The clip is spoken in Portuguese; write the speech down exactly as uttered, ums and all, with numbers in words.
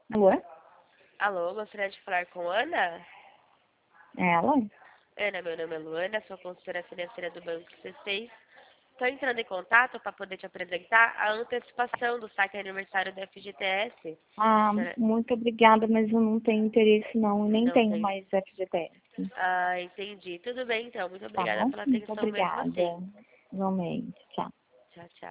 Alô? Alô, gostaria de falar com Ana? É ela? Ana, meu nome é Luana, sou consultora financeira do Banco C seis. Estou entrando em contato para poder te apresentar a antecipação do saque aniversário da F G T S. Ah, Senhora, muito obrigada, mas eu não tenho interesse não. Eu nem não tenho tem. mais F G T S. Ah, entendi. Tudo bem, então. Muito Tá obrigada bom? pela Muito atenção mesmo obrigada. assim. Igualmente. Tchau. Tchau, tchau.